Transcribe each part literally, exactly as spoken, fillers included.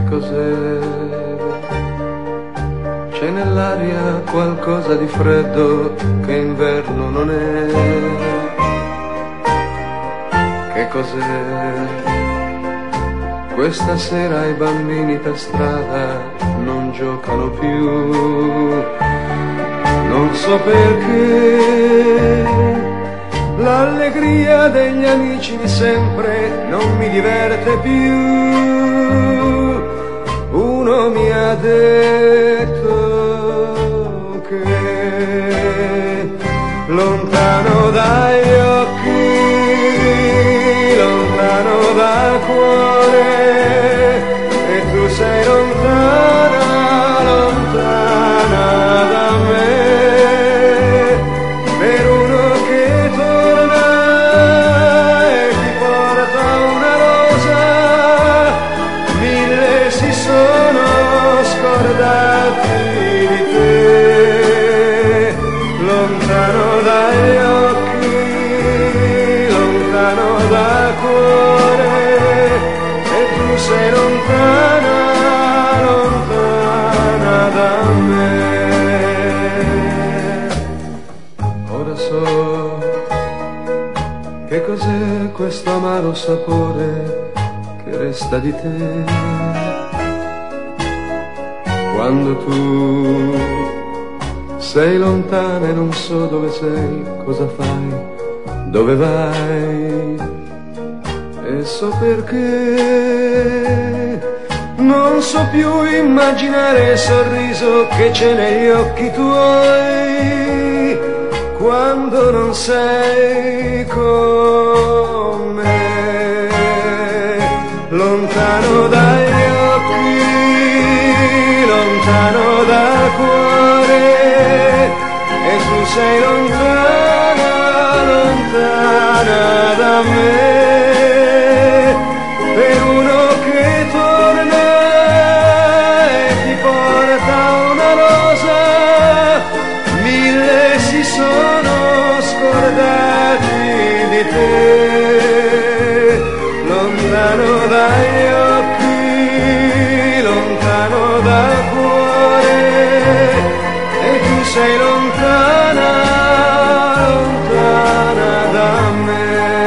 cos'è? C'è nell'aria qualcosa di freddo che inverno non è. Che cos'è? Questa sera i bambini per strada non giocano più. Non so perché l'allegria degli amici di sempre non mi diverte più. Uno mi ha detto che lontano dagli occhi, lontano dal cuore, e tu sei lontana, lontana da me. Per uno che torna e ti porta una rosa, mille si sono scordati di te. Lontano dagli occhi, lontano dal cuore, e tu sei lontana, lontana da me. Ora so che cos'è questo amaro sapore che resta di te. Quando tu sei lontana e non so dove sei, cosa fai, dove vai. E so perché non so più immaginare il sorriso che c'è negli occhi tuoi quando non sei con me. Lontano dagli occhi, lontano dal cuore, e tu sei lontana, lontana da me. Per uno che torna e ti porta una rosa, mille si sono scordati di te. Lontano dagli occhi, lontano dal cuore, e tu sei lontana, lontana da me.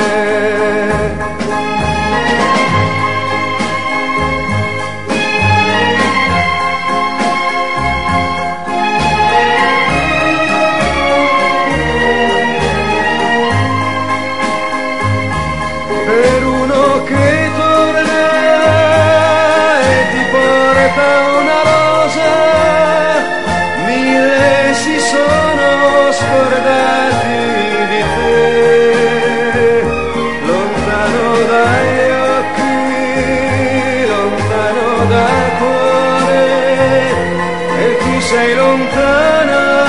Per uno che torna e ti porta una rosa, mille si sono scordati di te. Lontano dagli occhi, lontano dal cuore, e tu sei lontana,